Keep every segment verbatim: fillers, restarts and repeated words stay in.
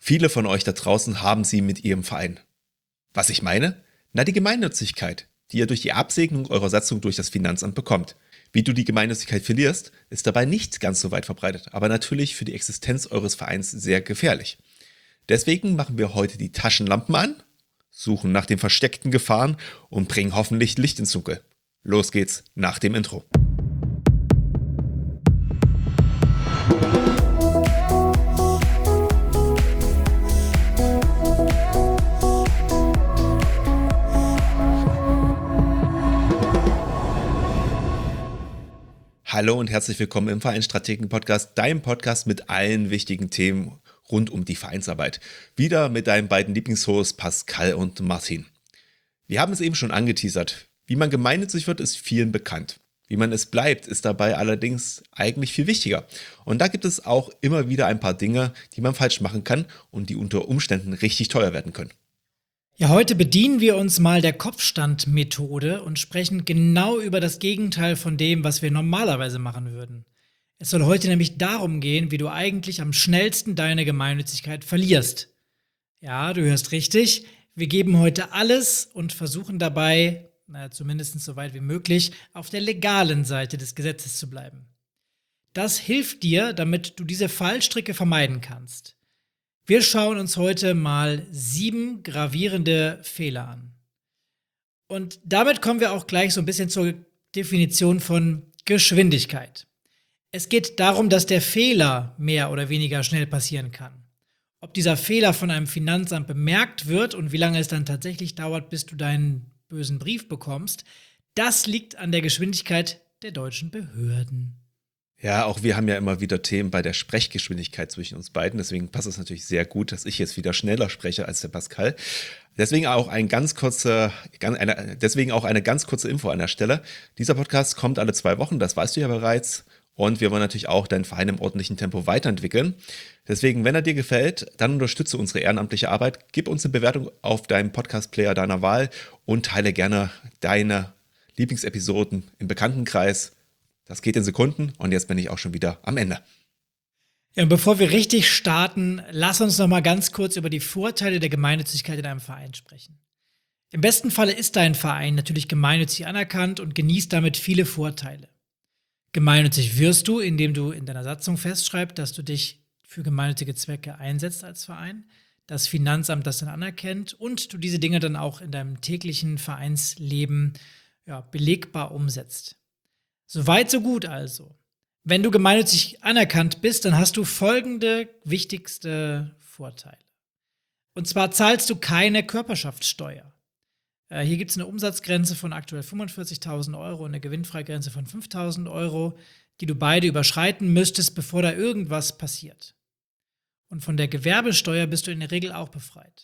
Viele von euch da draußen haben sie mit ihrem Verein. Was ich meine? Na, die Gemeinnützigkeit, die ihr durch die Absegnung eurer Satzung durch das Finanzamt bekommt. Wie du die Gemeinnützigkeit verlierst, ist dabei nicht ganz so weit verbreitet, aber natürlich für die Existenz eures Vereins sehr gefährlich. Deswegen machen wir heute die Taschenlampen an, suchen nach den versteckten Gefahren und bringen hoffentlich Licht ins Dunkel. Los geht's nach dem Intro. Hallo und herzlich willkommen im Vereinsstrategen-Podcast, deinem Podcast mit allen wichtigen Themen rund um die Vereinsarbeit. Wieder mit deinen beiden Lieblingshosts Pascal und Martin. Wir haben es eben schon angeteasert. Wie man gemeinnützig wird, ist vielen bekannt. Wie man es bleibt, ist dabei allerdings eigentlich viel wichtiger. Und da gibt es auch immer wieder ein paar Dinge, die man falsch machen kann und die unter Umständen richtig teuer werden können. Ja, heute bedienen wir uns mal der Kopfstand-Methode und sprechen genau über das Gegenteil von dem, was wir normalerweise machen würden. Es soll heute nämlich darum gehen, wie du eigentlich am schnellsten deine Gemeinnützigkeit verlierst. Ja, du hörst richtig, wir geben heute alles und versuchen dabei, na, zumindest so weit wie möglich, auf der legalen Seite des Gesetzes zu bleiben. Das hilft dir, damit du diese Fallstricke vermeiden kannst. Wir schauen uns heute mal sieben gravierende Fehler an. Und damit kommen wir auch gleich so ein bisschen zur Definition von Geschwindigkeit. Es geht darum, dass der Fehler mehr oder weniger schnell passieren kann. Ob dieser Fehler von einem Finanzamt bemerkt wird und wie lange es dann tatsächlich dauert, bis du deinen bösen Brief bekommst, das liegt an der Geschwindigkeit der deutschen Behörden. Ja, auch wir haben ja immer wieder Themen bei der Sprechgeschwindigkeit zwischen uns beiden. Deswegen passt es natürlich sehr gut, dass ich jetzt wieder schneller spreche als der Pascal. Deswegen auch ein ganz kurzer, eine, deswegen auch eine ganz kurze Info an der Stelle. Dieser Podcast kommt alle zwei Wochen, das weißt du ja bereits. Und wir wollen natürlich auch deinen Verein im ordentlichen Tempo weiterentwickeln. Deswegen, wenn er dir gefällt, dann unterstütze unsere ehrenamtliche Arbeit. Gib uns eine Bewertung auf deinem Podcast-Player deiner Wahl und teile gerne deine Lieblingsepisoden im Bekanntenkreis. Das geht in Sekunden und jetzt bin ich auch schon wieder am Ende. Ja, und bevor wir richtig starten, lass uns noch mal ganz kurz über die Vorteile der Gemeinnützigkeit in einem Verein sprechen. Im besten Falle ist dein Verein natürlich gemeinnützig anerkannt und genießt damit viele Vorteile. Gemeinnützig wirst du, indem du in deiner Satzung festschreibst, dass du dich für gemeinnützige Zwecke einsetzt als Verein, das Finanzamt das dann anerkennt und du diese Dinge dann auch in deinem täglichen Vereinsleben ja, belegbar umsetzt. Soweit, so gut also. Wenn du gemeinnützig anerkannt bist, dann hast du folgende wichtigste Vorteile. Und zwar zahlst du keine Körperschaftssteuer. Äh, hier gibt es eine Umsatzgrenze von aktuell fünfundvierzigtausend Euro und eine Gewinnfreigrenze von fünftausend Euro, die du beide überschreiten müsstest, bevor da irgendwas passiert. Und von der Gewerbesteuer bist du in der Regel auch befreit.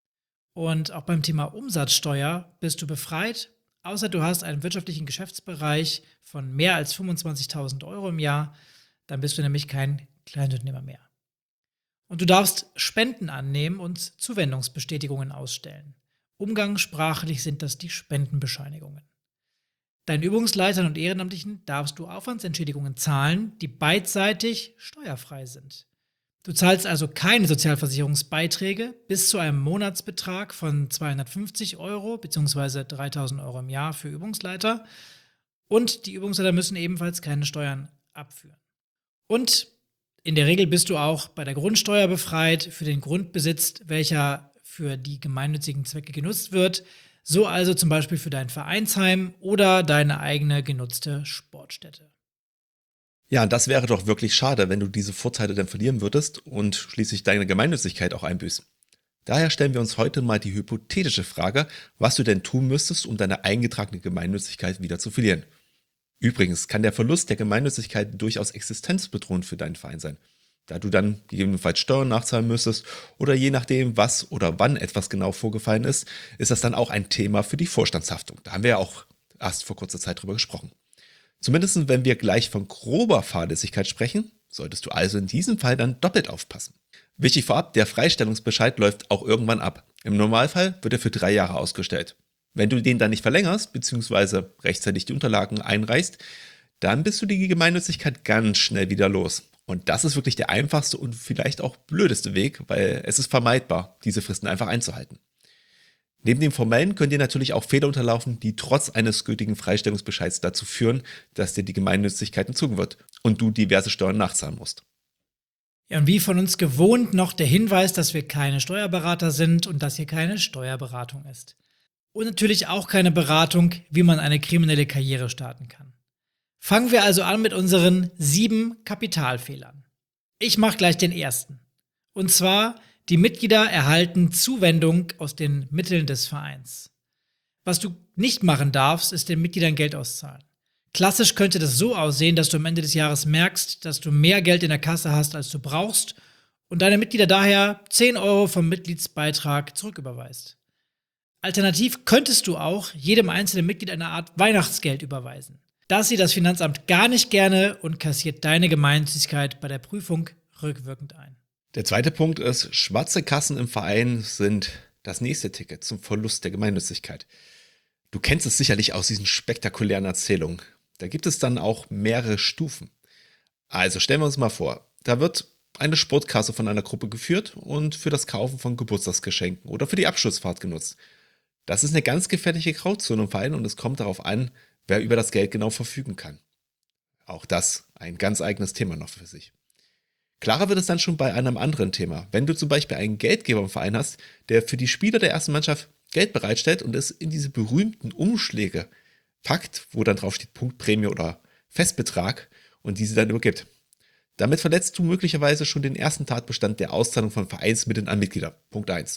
Und auch beim Thema Umsatzsteuer bist du befreit, außer du hast einen wirtschaftlichen Geschäftsbereich von mehr als fünfundzwanzigtausend Euro im Jahr, dann bist du nämlich kein Kleinunternehmer mehr. Und du darfst Spenden annehmen und Zuwendungsbestätigungen ausstellen. Umgangssprachlich sind das die Spendenbescheinigungen. Deinen Übungsleitern und Ehrenamtlichen darfst du Aufwandsentschädigungen zahlen, die beidseitig steuerfrei sind. Du zahlst also keine Sozialversicherungsbeiträge bis zu einem Monatsbetrag von zweihundertfünfzig Euro bzw. dreitausend Euro im Jahr für Übungsleiter. Und die Übungsleiter müssen ebenfalls keine Steuern abführen. Und in der Regel bist du auch bei der Grundsteuer befreit für den Grundbesitz, welcher für die gemeinnützigen Zwecke genutzt wird. So also zum Beispiel für dein Vereinsheim oder deine eigene genutzte Sportstätte. Ja, das wäre doch wirklich schade, wenn du diese Vorteile dann verlieren würdest und schließlich deine Gemeinnützigkeit auch einbüßt. Daher stellen wir uns heute mal die hypothetische Frage, was du denn tun müsstest, um deine eingetragene Gemeinnützigkeit wieder zu verlieren. Übrigens kann der Verlust der Gemeinnützigkeit durchaus existenzbedrohend für deinen Verein sein, da du dann gegebenenfalls Steuern nachzahlen müsstest oder je nachdem, was oder wann etwas genau vorgefallen ist, ist das dann auch ein Thema für die Vorstandshaftung. Da haben wir ja auch erst vor kurzer Zeit drüber gesprochen. Zumindest wenn wir gleich von grober Fahrlässigkeit sprechen, solltest du also in diesem Fall dann doppelt aufpassen. Wichtig vorab, der Freistellungsbescheid läuft auch irgendwann ab. Im Normalfall wird er für drei Jahre ausgestellt. Wenn du den dann nicht verlängerst, beziehungsweise rechtzeitig die Unterlagen einreichst, dann bist du die Gemeinnützigkeit ganz schnell wieder los. Und das ist wirklich der einfachste und vielleicht auch blödeste Weg, weil es ist vermeidbar, diese Fristen einfach einzuhalten. Neben dem Formellen können dir natürlich auch Fehler unterlaufen, die trotz eines gültigen Freistellungsbescheids dazu führen, dass dir die Gemeinnützigkeit entzogen wird und du diverse Steuern nachzahlen musst. Ja, und wie von uns gewohnt noch der Hinweis, dass wir keine Steuerberater sind und dass hier keine Steuerberatung ist. Und natürlich auch keine Beratung, wie man eine kriminelle Karriere starten kann. Fangen wir also an mit unseren sieben Kapitalfehlern. Ich mache gleich den ersten. Und zwar: Die Mitglieder erhalten Zuwendung aus den Mitteln des Vereins. Was du nicht machen darfst, ist den Mitgliedern Geld auszahlen. Klassisch könnte das so aussehen, dass du am Ende des Jahres merkst, dass du mehr Geld in der Kasse hast, als du brauchst und deine Mitglieder daher zehn Euro vom Mitgliedsbeitrag zurücküberweist. Alternativ könntest du auch jedem einzelnen Mitglied eine Art Weihnachtsgeld überweisen. Das sieht das Finanzamt gar nicht gerne und kassiert deine Gemeinnützigkeit bei der Prüfung rückwirkend ein. Der zweite Punkt ist, schwarze Kassen im Verein sind das nächste Ticket zum Verlust der Gemeinnützigkeit. Du kennst es sicherlich aus diesen spektakulären Erzählungen. Da gibt es dann auch mehrere Stufen. Also stellen wir uns mal vor, da wird eine Sportkasse von einer Gruppe geführt und für das Kaufen von Geburtstagsgeschenken oder für die Abschlussfahrt genutzt. Das ist eine ganz gefährliche Grauzone im Verein und es kommt darauf an, wer über das Geld genau verfügen kann. Auch das ein ganz eigenes Thema noch für sich. Klarer wird es dann schon bei einem anderen Thema. Wenn du zum Beispiel einen Geldgeber im Verein hast, der für die Spieler der ersten Mannschaft Geld bereitstellt und es in diese berühmten Umschläge packt, wo dann drauf steht Punktprämie oder Festbetrag und diese dann übergibt. Damit verletzt du möglicherweise schon den ersten Tatbestand der Auszahlung von Vereinsmitteln an Mitglieder. Punkt eins.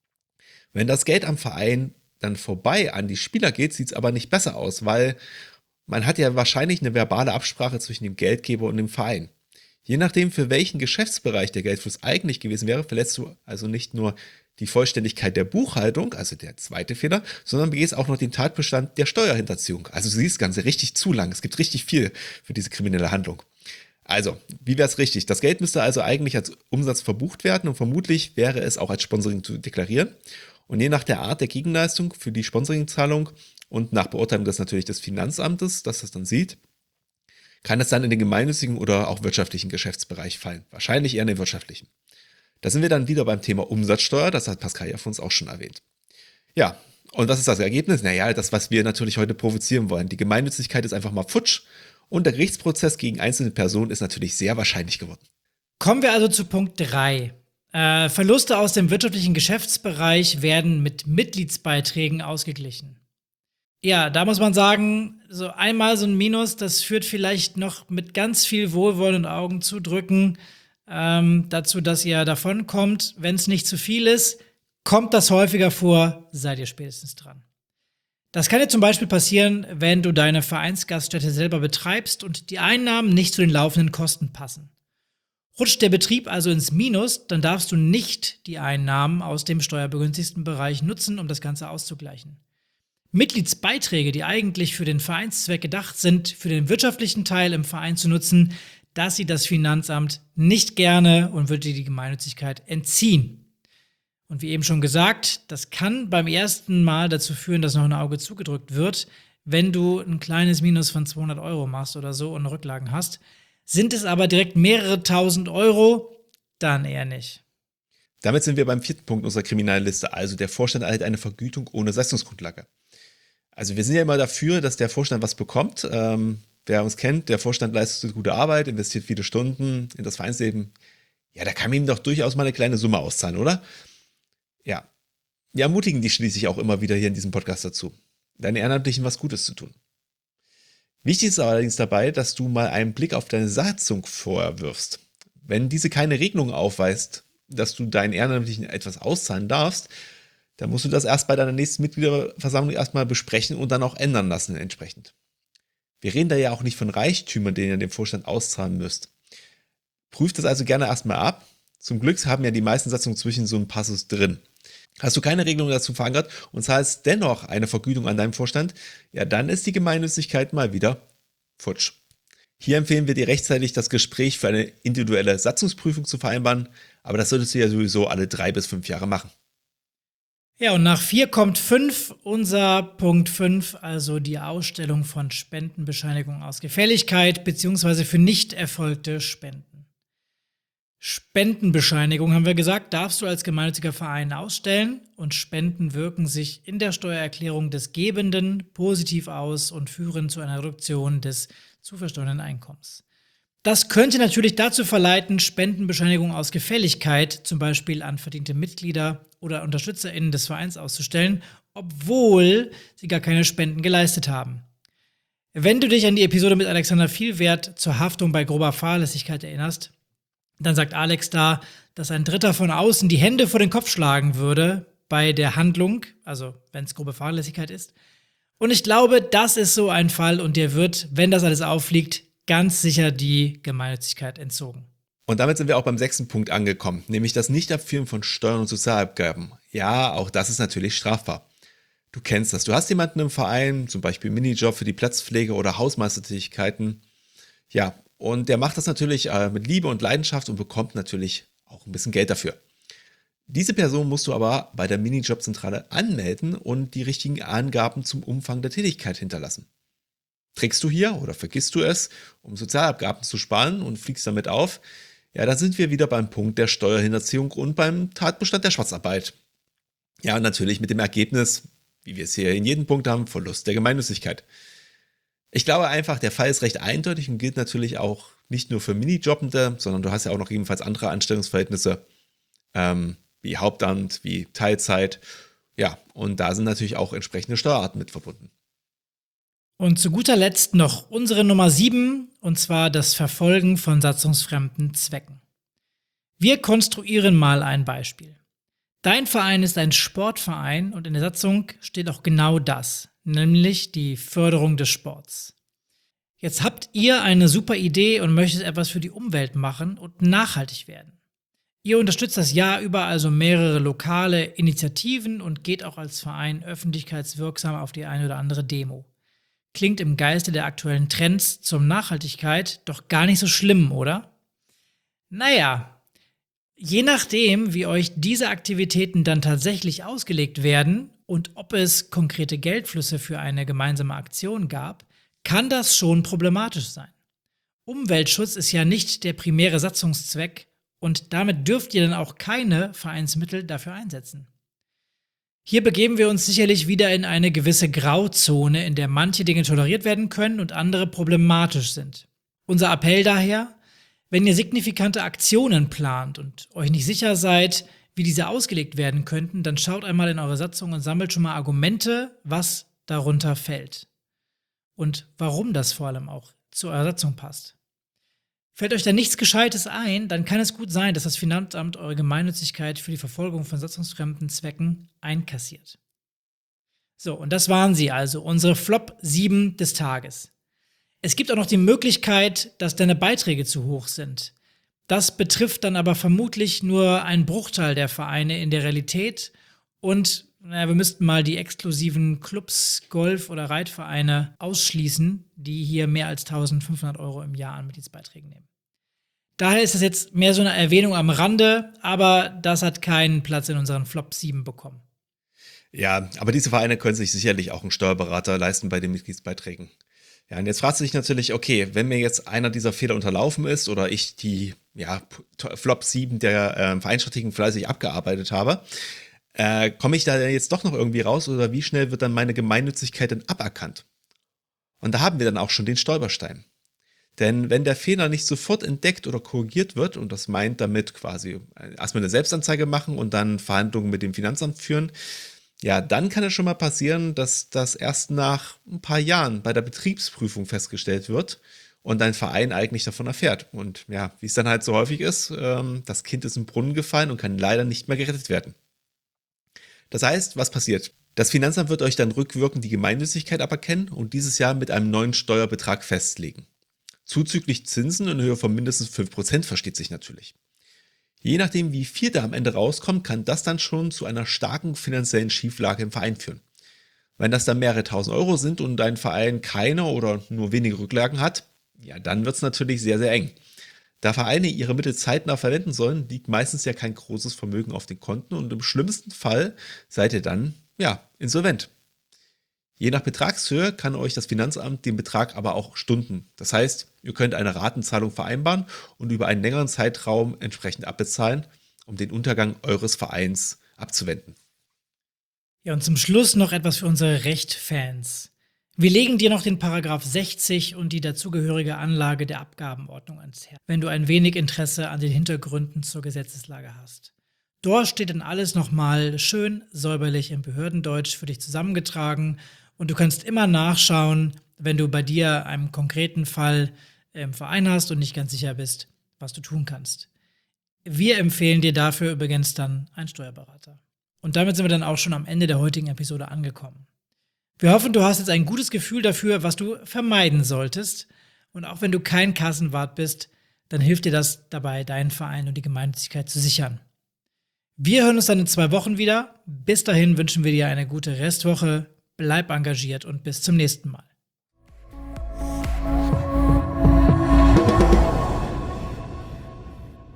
Wenn das Geld am Verein dann vorbei an die Spieler geht, sieht es aber nicht besser aus, weil man hat ja wahrscheinlich eine verbale Absprache zwischen dem Geldgeber und dem Verein. Je nachdem, für welchen Geschäftsbereich der Geldfluss eigentlich gewesen wäre, verletzt du also nicht nur die Vollständigkeit der Buchhaltung, also der zweite Fehler, sondern begehst auch noch den Tatbestand der Steuerhinterziehung. Also du siehst das Ganze richtig zu lang. Es gibt richtig viel für diese kriminelle Handlung. Also, wie wäre es richtig? Das Geld müsste also eigentlich als Umsatz verbucht werden und vermutlich wäre es auch als Sponsoring zu deklarieren. Und je nach der Art der Gegenleistung für die Sponsoringzahlung und nach Beurteilung des natürlich des Finanzamtes, das das dann sieht, kann es dann in den gemeinnützigen oder auch wirtschaftlichen Geschäftsbereich fallen. Wahrscheinlich eher in den wirtschaftlichen. Da sind wir dann wieder beim Thema Umsatzsteuer, das hat Pascal ja für uns auch schon erwähnt. Ja, und was ist das Ergebnis? Naja, das, was wir natürlich heute provozieren wollen. Die Gemeinnützigkeit ist einfach mal futsch und der Gerichtsprozess gegen einzelne Personen ist natürlich sehr wahrscheinlich geworden. Kommen wir also zu Punkt drei. Äh, Verluste aus dem wirtschaftlichen Geschäftsbereich werden mit Mitgliedsbeiträgen ausgeglichen. Ja, da muss man sagen, so einmal so ein Minus, das führt vielleicht noch mit ganz viel Wohlwollen und Augen zudrücken ähm, dazu, dass ihr davonkommt. Wenn es nicht zu viel ist, kommt das häufiger vor, seid ihr spätestens dran. Das kann dir zum Beispiel passieren, wenn du deine Vereinsgaststätte selber betreibst und die Einnahmen nicht zu den laufenden Kosten passen. Rutscht der Betrieb also ins Minus, dann darfst du nicht die Einnahmen aus dem steuerbegünstigten Bereich nutzen, um das Ganze auszugleichen. Mitgliedsbeiträge, die eigentlich für den Vereinszweck gedacht sind, für den wirtschaftlichen Teil im Verein zu nutzen, das sieht das Finanzamt nicht gerne und wird dir die Gemeinnützigkeit entziehen. Und wie eben schon gesagt, das kann beim ersten Mal dazu führen, dass noch ein Auge zugedrückt wird, wenn du ein kleines Minus von zweihundert Euro machst oder so und Rücklagen hast. Sind es aber direkt mehrere tausend Euro, dann eher nicht. Damit sind wir beim vierten Punkt unserer Kriminalliste, also der Vorstand erhält eine Vergütung ohne Leistungsgrundlage. Also wir sind ja immer dafür, dass der Vorstand was bekommt. Ähm, wer uns kennt, der Vorstand leistet gute Arbeit, investiert viele Stunden in das Vereinsleben. Ja, da kann man ihm doch durchaus mal eine kleine Summe auszahlen, oder? Ja, wir ermutigen dich schließlich auch immer wieder hier in diesem Podcast dazu, deinen Ehrenamtlichen was Gutes zu tun. Wichtig ist allerdings dabei, dass du mal einen Blick auf deine Satzung vorher wirfst. Wenn diese keine Regelung aufweist, dass du deinen Ehrenamtlichen etwas auszahlen darfst, dann musst du das erst bei deiner nächsten Mitgliederversammlung erstmal besprechen und dann auch ändern lassen entsprechend. Wir reden da ja auch nicht von Reichtümern, denen ihr dem Vorstand auszahlen müsst. Prüft das also gerne erstmal ab. Zum Glück haben ja die meisten Satzungen zwischen so einem Passus drin. Hast du keine Regelung dazu verankert und zahlst dennoch eine Vergütung an deinem Vorstand, ja, dann ist die Gemeinnützigkeit mal wieder futsch. Hier empfehlen wir dir rechtzeitig das Gespräch für eine individuelle Satzungsprüfung zu vereinbaren, aber das solltest du ja sowieso alle drei bis fünf Jahre machen. Ja, und nach vier kommt fünf, unser Punkt fünf, also die Ausstellung von Spendenbescheinigungen aus Gefälligkeit bzw. für nicht erfolgte Spenden. Spendenbescheinigung, haben wir gesagt, darfst du als gemeinnütziger Verein ausstellen und Spenden wirken sich in der Steuererklärung des Gebenden positiv aus und führen zu einer Reduktion des zu versteuernden Einkommens. Das könnte natürlich dazu verleiten, Spendenbescheinigungen aus Gefälligkeit, zum Beispiel an verdiente Mitglieder oder UnterstützerInnen des Vereins auszustellen, obwohl sie gar keine Spenden geleistet haben. Wenn du dich an die Episode mit Alexander Vielwert zur Haftung bei grober Fahrlässigkeit erinnerst, dann sagt Alex da, dass ein Dritter von außen die Hände vor den Kopf schlagen würde bei der Handlung, also wenn es grobe Fahrlässigkeit ist. Und ich glaube, das ist so ein Fall und dir wird, wenn das alles aufliegt, ganz sicher die Gemeinnützigkeit entzogen. Und damit sind wir auch beim sechsten Punkt angekommen, nämlich das Nichtabführen von Steuern und Sozialabgaben. Ja, auch das ist natürlich strafbar. Du kennst das. Du hast jemanden im Verein, zum Beispiel Minijob für die Platzpflege oder Hausmeistertätigkeiten. Ja, und der macht das natürlich äh, mit Liebe und Leidenschaft und bekommt natürlich auch ein bisschen Geld dafür. Diese Person musst du aber bei der Minijobzentrale anmelden und die richtigen Angaben zum Umfang der Tätigkeit hinterlassen. Trickst du hier oder vergisst du es, um Sozialabgaben zu sparen und fliegst damit auf, ja, da sind wir wieder beim Punkt der Steuerhinterziehung und beim Tatbestand der Schwarzarbeit. Ja, und natürlich mit dem Ergebnis, wie wir es hier in jedem Punkt haben, Verlust der Gemeinnützigkeit. Ich glaube einfach, der Fall ist recht eindeutig und gilt natürlich auch nicht nur für Minijobbende, sondern du hast ja auch noch ebenfalls andere Anstellungsverhältnisse, ähm, wie Hauptamt, wie Teilzeit. Ja, und da sind natürlich auch entsprechende Steuerarten mit verbunden. Und zu guter Letzt noch unsere Nummer sieben, und zwar das Verfolgen von satzungsfremden Zwecken. Wir konstruieren mal ein Beispiel. Dein Verein ist ein Sportverein und in der Satzung steht auch genau das, nämlich die Förderung des Sports. Jetzt habt ihr eine super Idee und möchtet etwas für die Umwelt machen und nachhaltig werden. Ihr unterstützt das Jahr über also mehrere lokale Initiativen und geht auch als Verein öffentlichkeitswirksam auf die eine oder andere Demo. Klingt im Geiste der aktuellen Trends zur Nachhaltigkeit doch gar nicht so schlimm, oder? Naja, je nachdem, wie euch diese Aktivitäten dann tatsächlich ausgelegt werden und ob es konkrete Geldflüsse für eine gemeinsame Aktion gab, kann das schon problematisch sein. Umweltschutz ist ja nicht der primäre Satzungszweck und damit dürft ihr dann auch keine Vereinsmittel dafür einsetzen. Hier begeben wir uns sicherlich wieder in eine gewisse Grauzone, in der manche Dinge toleriert werden können und andere problematisch sind. Unser Appell daher: Wenn ihr signifikante Aktionen plant und euch nicht sicher seid, wie diese ausgelegt werden könnten, dann schaut einmal in eure Satzung und sammelt schon mal Argumente, was darunter fällt. Und warum das vor allem auch zu eurer Satzung passt. Fällt euch da nichts Gescheites ein, dann kann es gut sein, dass das Finanzamt eure Gemeinnützigkeit für die Verfolgung von satzungsfremden Zwecken einkassiert. So, und das waren sie also, unsere Flop sieben des Tages. Es gibt auch noch die Möglichkeit, dass deine Beiträge zu hoch sind. Das betrifft dann aber vermutlich nur einen Bruchteil der Vereine in der Realität und naja, wir müssten mal die exklusiven Clubs, Golf- oder Reitvereine ausschließen, die hier mehr als eintausendfünfhundert Euro im Jahr an Mitgliedsbeiträgen nehmen. Daher ist das jetzt mehr so eine Erwähnung am Rande, aber das hat keinen Platz in unseren Flop sieben bekommen. Ja, aber diese Vereine können sich sicherlich auch einen Steuerberater leisten bei den Mitgliedsbeiträgen. Ja, und jetzt fragst du dich natürlich, okay, wenn mir jetzt einer dieser Fehler unterlaufen ist oder ich die ja, Flop sieben der äh, Vereinsstrategien fleißig abgearbeitet habe, äh, komme ich da jetzt doch noch irgendwie raus oder wie schnell wird dann meine Gemeinnützigkeit denn aberkannt? Und da haben wir dann auch schon den Stolperstein. Denn wenn der Fehler nicht sofort entdeckt oder korrigiert wird, und das meint damit quasi erstmal eine Selbstanzeige machen und dann Verhandlungen mit dem Finanzamt führen, ja, dann kann es schon mal passieren, dass das erst nach ein paar Jahren bei der Betriebsprüfung festgestellt wird und dein Verein eigentlich davon erfährt. Und ja, wie es dann halt so häufig ist, ähm, das Kind ist im Brunnen gefallen und kann leider nicht mehr gerettet werden. Das heißt, was passiert? Das Finanzamt wird euch dann rückwirkend die Gemeinnützigkeit aberkennen und dieses Jahr mit einem neuen Steuerbetrag festlegen. Zuzüglich Zinsen in Höhe von mindestens fünf Prozent versteht sich natürlich. Je nachdem, wie viel da am Ende rauskommt, kann das dann schon zu einer starken finanziellen Schieflage im Verein führen. Wenn das dann mehrere tausend Euro sind und dein Verein keine oder nur wenige Rücklagen hat, ja, dann wird es natürlich sehr, sehr eng. Da Vereine ihre Mittel zeitnah verwenden sollen, liegt meistens ja kein großes Vermögen auf den Konten und im schlimmsten Fall seid ihr dann, ja, insolvent. Je nach Betragshöhe kann euch das Finanzamt den Betrag aber auch stunden. Das heißt, ihr könnt eine Ratenzahlung vereinbaren und über einen längeren Zeitraum entsprechend abbezahlen, um den Untergang eures Vereins abzuwenden. Ja, und zum Schluss noch etwas für unsere Recht-Fans. Wir legen dir noch den Paragraph sechzig und die dazugehörige Anlage der Abgabenordnung ans Herz, wenn du ein wenig Interesse an den Hintergründen zur Gesetzeslage hast. Dort steht dann alles nochmal schön säuberlich im Behördendeutsch für dich zusammengetragen und du kannst immer nachschauen, wenn du bei dir einen konkreten Fall im Verein hast und nicht ganz sicher bist, was du tun kannst. Wir empfehlen dir dafür übrigens dann einen Steuerberater. Und damit sind wir dann auch schon am Ende der heutigen Episode angekommen. Wir hoffen, du hast jetzt ein gutes Gefühl dafür, was du vermeiden solltest. Und auch wenn du kein Kassenwart bist, dann hilft dir das dabei, deinen Verein und die Gemeinnützigkeit zu sichern. Wir hören uns dann in zwei Wochen wieder. Bis dahin wünschen wir dir eine gute Restwoche. Bleib engagiert und bis zum nächsten Mal.